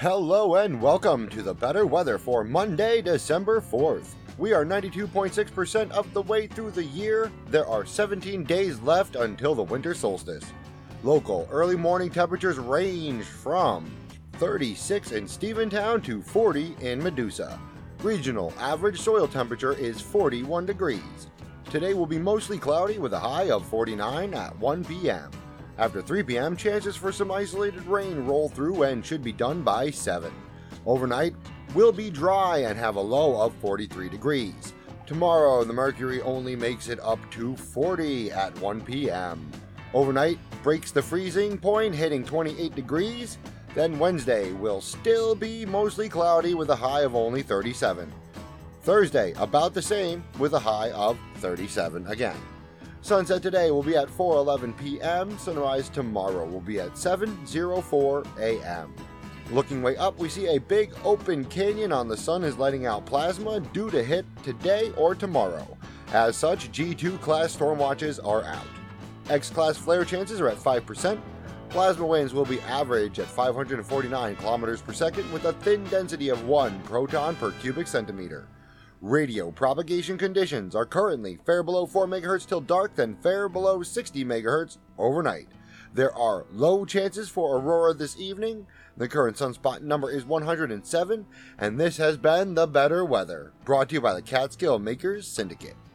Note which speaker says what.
Speaker 1: Hello and welcome to the better weather for Monday, December 4th. We are 92.6% of the way through the year. There are 17 days left until the winter solstice. Local early morning temperatures range from 36 in Steventown to 40 in Medusa. Regional average soil temperature is 41 degrees. Today will be mostly cloudy with a high of 49 at 1 p.m. After 3 p.m., chances for some isolated rain roll through and should be done by 7. Overnight will be dry and have a low of 43 degrees. Tomorrow, the mercury only makes it up to 40 at 1 p.m. Overnight breaks the freezing point, hitting 28 degrees. Then Wednesday will still be mostly cloudy with a high of only 37. Thursday, about the same with a high of 37 again. Sunset today will be at 4:11 p.m. Sunrise tomorrow will be at 7:04 a.m. Looking way up, we see a big open canyon on the sun is letting out plasma due to hit today or tomorrow. As such, G2 class storm watches are out. X class flare chances are at 5%. Plasma winds will be average at 549 kilometers per second with a thin density of 1 proton per cubic centimeter. Radio propagation conditions are currently fair below 4 MHz till dark, then fair below 60 MHz overnight. There are low chances for aurora this evening. The current sunspot number is 107, and this has been The Better Weather, brought to you by the Catskill Makers Syndicate.